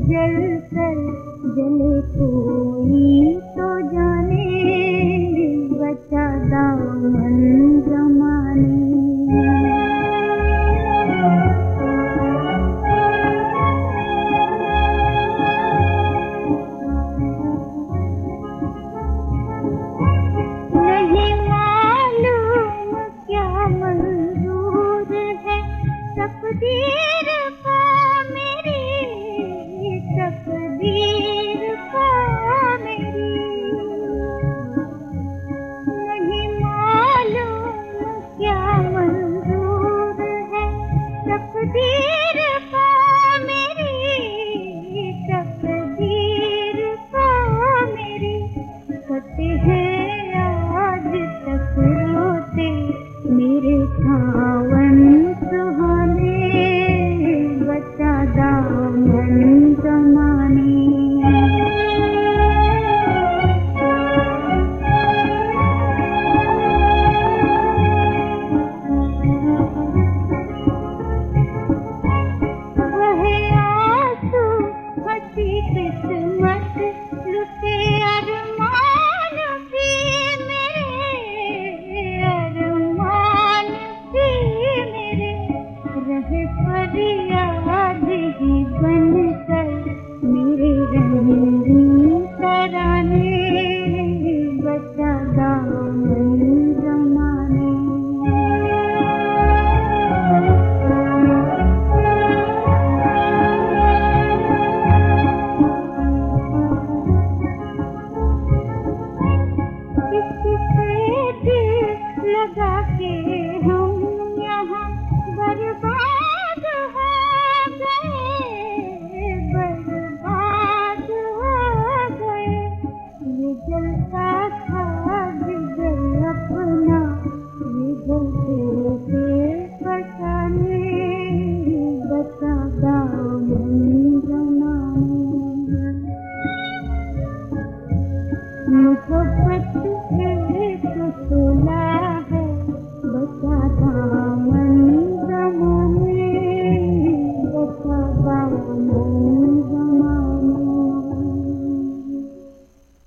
जल कर जले कोई तो जाने, बचा दामन जमाने। नहीं मालूम क्या मंजूर है तकदीर का मेरी, तकदीर का मेरी। नहीं मालूम क्या मंजूर है तकदीर का मेरी, तकदीर का मेरी। कटे हैं आज तक रोते मेरे सावन सुहाने, बचा दामन जमाने। वह आंसू हंसी किस्मत लुटे अरमान भी मेरे, अरमान भी मेरे। रहे फरियाद ही बनकर मेरे रंगीन तराने, बचा दामन जमाने। किससे दिल लगा के हम यहाँ बर्बाद हो गए, बर्बाद हो गए। ये जलता था जिगर अपना, ये जलते थे फसाने, बचा दामन जमाने। मोहब्बत एक सोला है, बचा दामन जमाने, बचा दामन